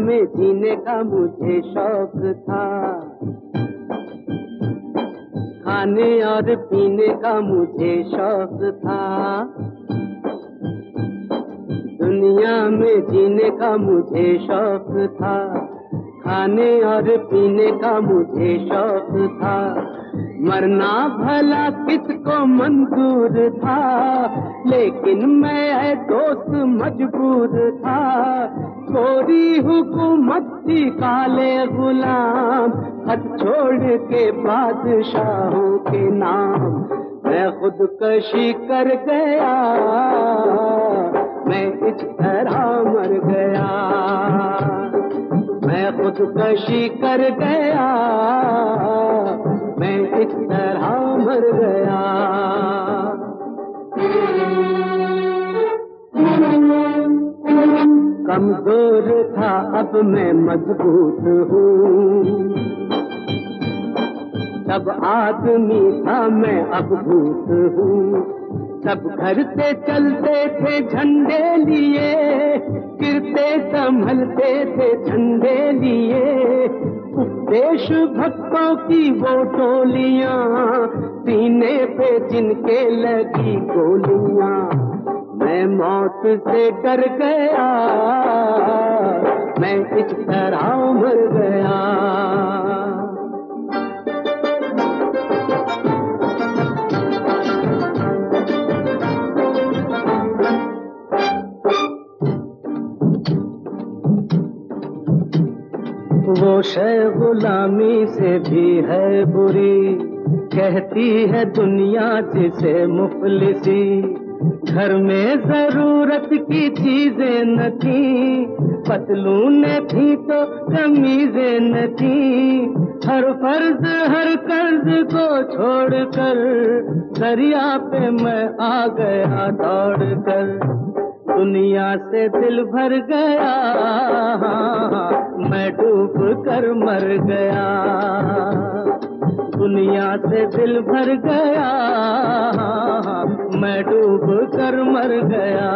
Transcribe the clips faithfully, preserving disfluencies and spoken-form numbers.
में जीने का मुझे शौक था, खाने और पीने का मुझे शौक था। दुनिया में जीने का मुझे शौक था, खाने और पीने का मुझे शौक था। मरना भला किसको मंजूर था, लेकिन मैं दोस्त मजबूर था। कोरी हुकूमत थी काले गुलाम, हथ छोड़ के बादशाहों के नाम। मैं खुदकशी कर गया, मैं इस तरह मर गया। मैं खुदकशी कर गया, मैं इस तरह मर गया। कमजोर था अब मैं मजबूत हूँ, सब आदमी था मैं अब भूत हूँ। सब घर से चलते थे झंडे लिए, गिरते संभलते थे झंडे लिए। देश भक्तों की वो टोलियां, सीने पे जिनके लगी गोलियां। मैं मौत से डर गया, मैं इस तरह मर गया। वो शय गुलामी से भी है बुरी, कहती है दुनिया जिसे मुफलिसी। घर में जरूरत की चीजें न थी, पतलूनें थी तो कमीजें न थी। हर फर्ज हर कर्ज को छोड़कर दरिया पे मैं आ गया दौड़कर। दुनिया से दिल भर गया, मैं डूब कर मर गया। दुनिया से दिल भर गया, मैं डूब कर मर गया।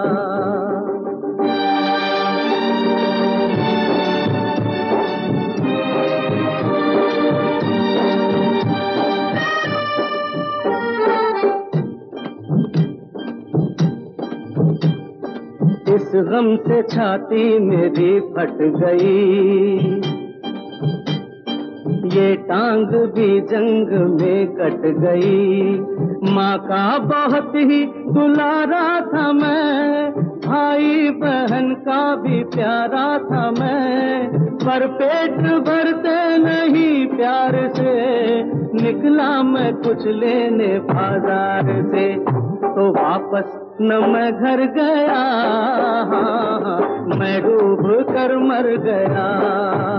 इस गम से छाती मेरी फट गई, ये टांग भी जंग में कट गई। माँ का बहुत ही दुलारा था मैं, भाई बहन का भी प्यारा था मैं। पर पेट भरते नहीं प्यार से, निकला मैं कुछ लेने बाजार से। तो वापस न मैं घर गया, मैं डूब कर मर गया।